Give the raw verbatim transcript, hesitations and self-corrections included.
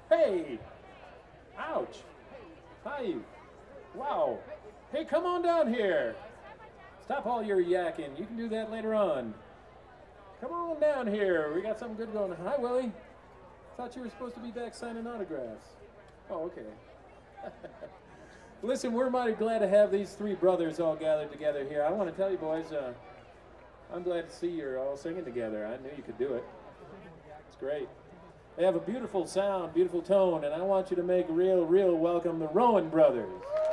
Hey! Ouch! Hi! Wow! Hey, come on down here! Stop all your yakking. You can do that later on. Come on down here. We got something good going on. Hi, Willie. Thought you were supposed to be back signing autographs. Oh, okay. Listen, we're mighty glad to have these three brothers all gathered together here. I want to tell you boys, uh, I'm glad to see you're all singing together. I knew you could do it. It's great. They have a beautiful sound, beautiful tone, and I want you to make real, real welcome the Rowan brothers.